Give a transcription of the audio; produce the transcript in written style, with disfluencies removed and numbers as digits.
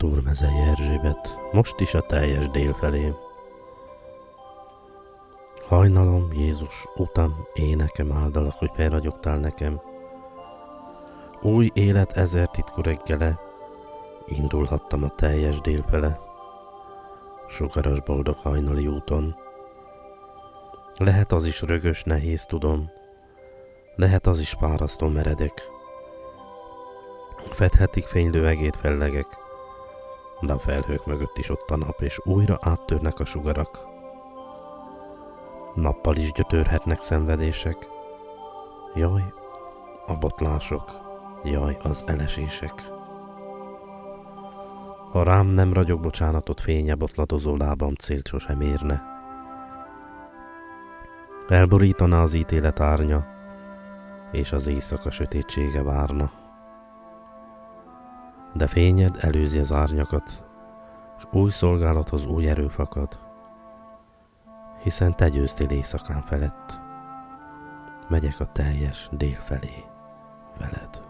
Túrmezei Erzsébet, most is a teljes dél felé. Hajnalom, Jézus, utam, énekem áldalak, hogy felragyogtál nekem. Új élet ezer titkú reggele, indulhattam a teljes dél fele. Sugaras boldog hajnali úton. Lehet az is rögös, nehéz, tudom. Lehet az is fárasztó, meredek. Fedhetik fénylő egét fellegek, de a felhők mögött is ott a nap, és újra áttörnek a sugarak. Nappal is gyötörhetnek szenvedések. Jaj, a botlások, jaj, az elesések. Ha rám nem ragyog bocsánatot, fénye botladozó lábam célt sosem érne. Elborítaná az ítélet árnya, és az éjszaka sötétsége várna. De fényed előzi az árnyakat, s új szolgálathoz új erő fakad, hiszen te győztél éjszakán felett, megyek a teljes dél felé veled.